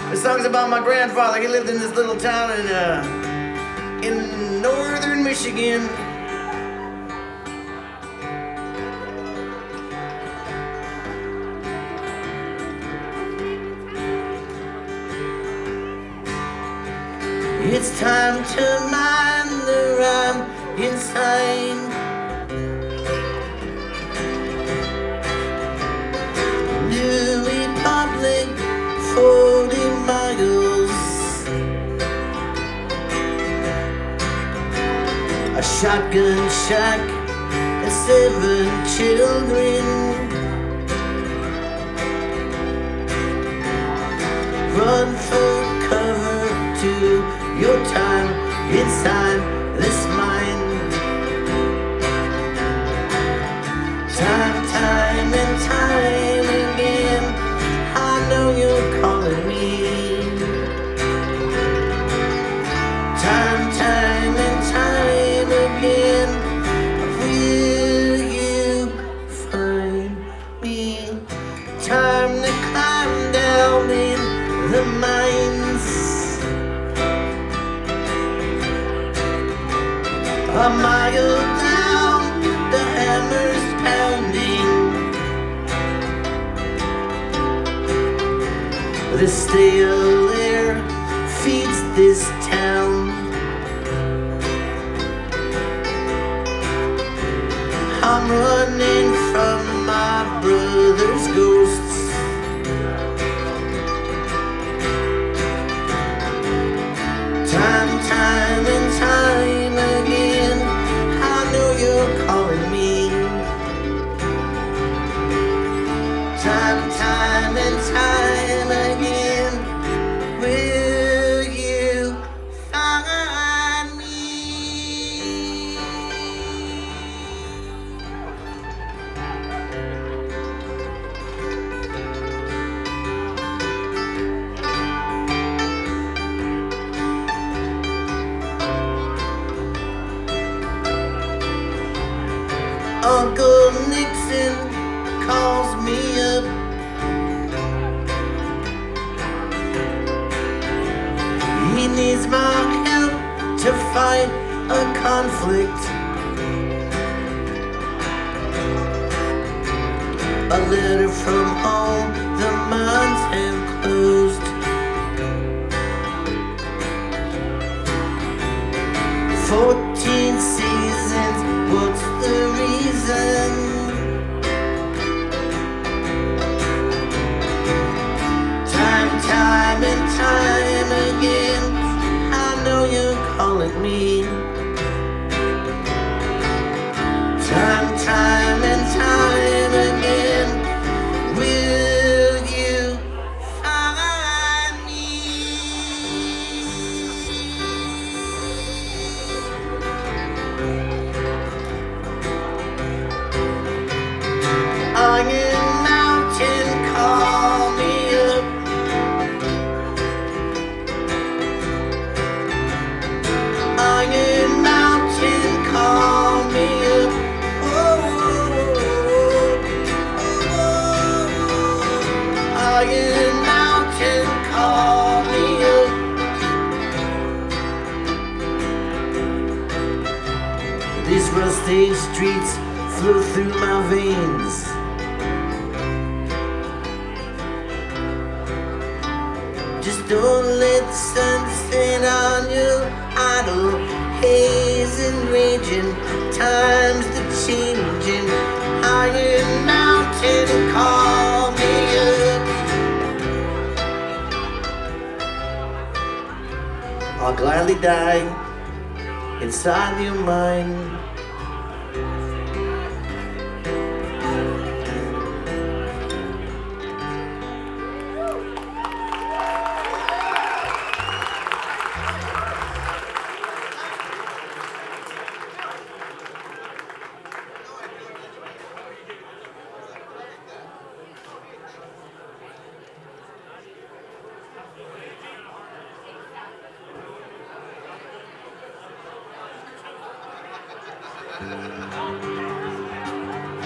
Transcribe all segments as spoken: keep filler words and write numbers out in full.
This song's about my grandfather. He lived in this little town in uh, in northern Michigan. It's time to mind the rhyme inside. New Republic, forty miles. A shotgun shack and seven children. Run for cover to your time inside this mind. Time, time and time again, I know you're calling me. Time, time and time again, will you find me? Time to climb down in the mines. A mile down, the hammer's pounding. The stale air feeds this town. I'm running from my brother's ghosts. Time, time and time again, I know you're calling me. Time, time and time again, will you find me? Uncle Nixon calls me up. He needs my help to fight a conflict. A letter from home, the mines have closed. Fourteen seasons, what's the reason? Time, time and time again, I know you're calling me. Time, time and time again, will you find me? Iron Mountain, call me up. Iron Mountain, call me up. Oh, oh, oh, oh. Iron Mountain, call me up. These rusty streets flow through my veins. Just don't let the sun set on you. Idle haze and raging, times the changing. Iron Mountain, call me up. I'll gladly die inside your mind.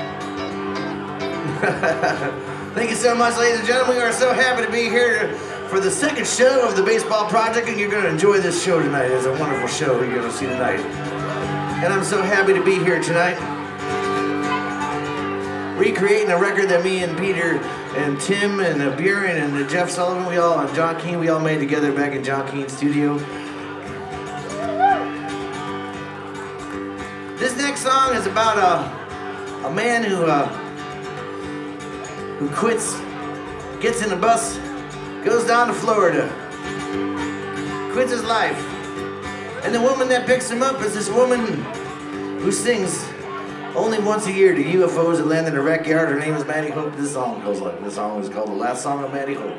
Thank you so much, ladies and gentlemen. We are so happy to be here for the second show of the Baseball Project, and you're going to enjoy this show tonight. It's a wonderful show you're going to see tonight. And I'm so happy to be here tonight, recreating a record that me and Peter and Tim and uh, Buren and uh, Jeff Sullivan, we all, and John Keane, we all made together back in John Keane's studio. This next song is about a, a man who uh, who quits, gets in a bus, goes down to Florida, quits his life. And the woman that picks him up is this woman who sings only once a year to U F Os that land in a wreckyard. Her name is Maddie Hope. This song goes like, this song is called The Last Song of Maddie Hope.